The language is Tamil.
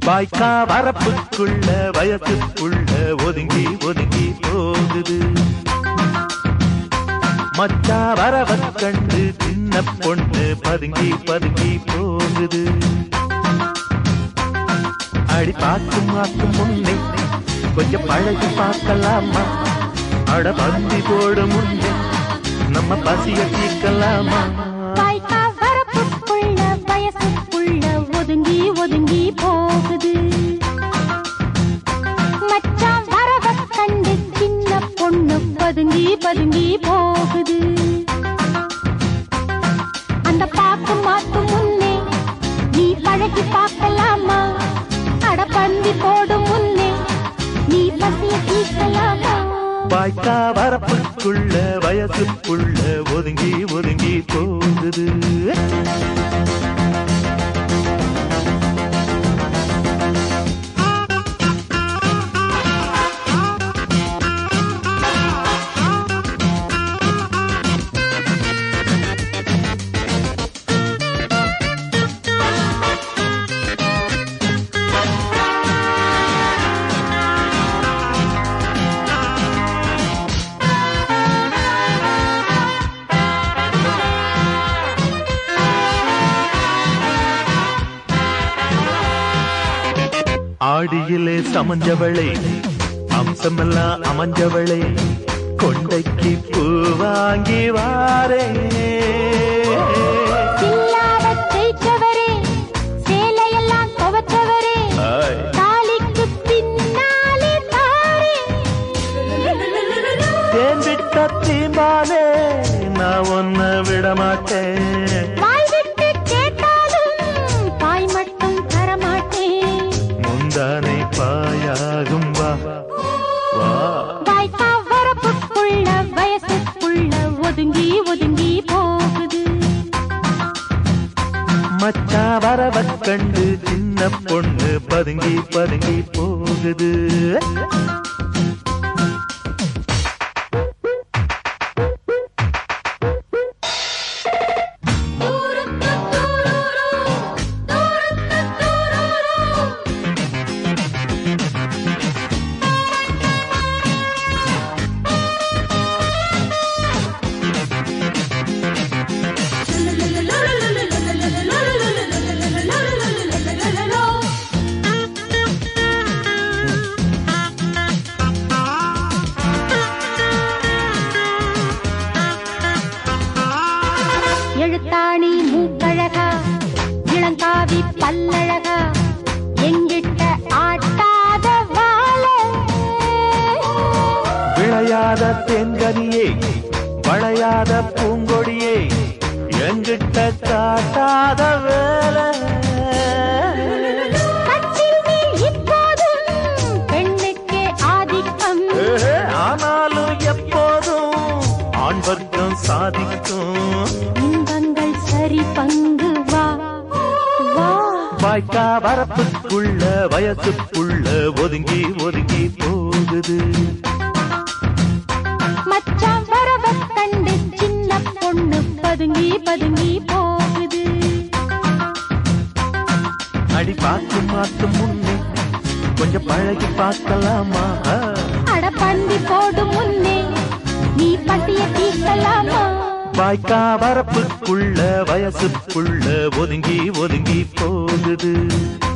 வாய்க்கா வரப்புக்குள்ள வயசுக்குள்ள ஒதுங்கி ஒதுங்கி போகுது. மச்சா வரவன் கண்டு சின்ன பொண்ணு பதுங்கி பதுங்கி போகுது. அடி பார்க்கும் மாக்கும் முன்னே கொஞ்சம் பழகி பார்க்கலாமா? அட பந்தி போட முன்னே நம்ம பசிய தீர்க்கலாமா? வாய்க்கா வரப்புக்குள்ள வயசுக்குள்ள ஒதுங்கி ஒதுங்கி போகுது. மச்சான் வரவன் கண்டு சின்ன பொண்ணு பதுங்கி பதுங்கி போகுது. அந்த பாக்கு மாத்து முன்னே நீ பழகி பார்க்கலாமா? அட பந்தி போடும் முன்னே நீ பசிய தீர்க்கலாமா? வாய்க்கா வரப்புக்குள்ள வயசுக்குள்ள ஒதுங்கி ஒதுங்கி போகுது. ஆடியிலே சமஞ்சவளே அம்சமெல்லாம் அமைஞ்சவளே கொண்டைக்கு பூ வாங்கி வாரே. சேலையெல்லாம் துவச்சவரே தாலிக்கு பின்னாலே தாரே. தேம்பிட்ட தீம்பாலே நான் ஒன்ன விட மாட்டேன். தானே பாயாகும் வா வா. வாய்க்கா வரப்புக்குள்ள வயசுக்குள்ள ஒதுங்கி ஒதுங்கி போகுது. மச்சா வரவன் கண்டு சின்ன பொண்ணு பதுங்கி பதுங்கி போகுது. எழுத்தாணி மூக்கழகா இளங்காவி பல்லழகா எங்கிட்ட ஆட்டாத வாழ. விளையாத தென்கனியே வளையாத பூங்கொடியே எங்கிட்ட காட்டாத வேலை. இப்போதும் பெண்ணுக்கே ஆதிக்கம், ஆனாலும் எப்போதும் ஆண் வர்க்கம் சாதிக்கும். இன்பங்கள் சரி பங்கு வா வா. வாய்க்கா வரப்புக்குள்ள வயசுக்குள்ள ஒதுங்கி ஒதுங்கி போகுது. மச்சான் வரவன் கண்டு சின்ன பொண்ணு பதுங்கி பதுங்கி போகுது. அடி பார்த்து மாத்து முன்னே கொஞ்சம் பழகி பார்க்கலாமா? அட பந்தி போடும் முன்னே நீ பசிய தீர்க்கலாமா? வாய்க்கா வரப்புக்குள்ள வயசுக்குள்ள ஒதுங்கி ஒதுங்கி போகுது.